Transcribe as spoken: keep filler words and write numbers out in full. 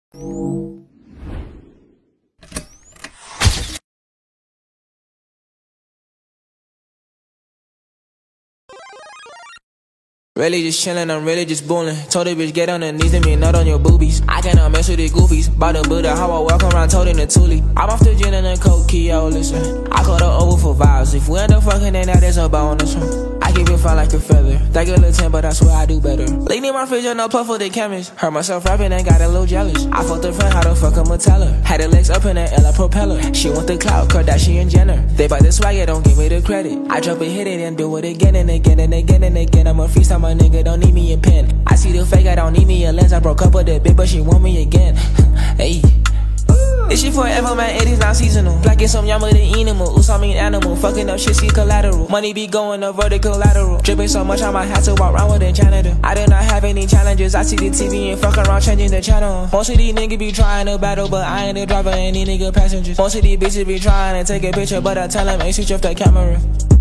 Really just chillin', I'm really just bullin'. Told the bitch get on her knees and me nut on your boobies. I cannot mess with the goofies. Bout to build how I walk around, told in the Thule. I'm off the gin and the coke, yo, listen. I called her over for vibes. If we end up fucking, then that is a bonus. I keep it fine like a feather. Think a little ten, but I swear I do better. Lean in my fridge, no puff for the chemist. Heard myself rapping and got a little jealous. I fucked her friend, how the fuck I'ma tell her? Had her legs up in the air like propeller. She want the clout, Kardashian Jenner. They bout the swagger, don't give me the credit. I drop it, hit it, and do it again and again and again and again. I'm a freestyle, my nigga, don't need me a pen. I see the fake, I don't need me a lens. I broke up with that bitch, but she want me again. Hey. This shit forever, man, it is not seasonal. Black is some yama the animal, oops, I mean animal. Fucking up shit, see collateral. Money be going up vertical lateral. Dripping so much, I might have to walk around with a janitor. I do not have any challenges, I see the T V and fuck around changing the channel. Most of these niggas be trying to battle, but I ain't the driver, any nigga passengers. Most of these bitches be trying to take a picture, but I tell them, hey, switch off the camera.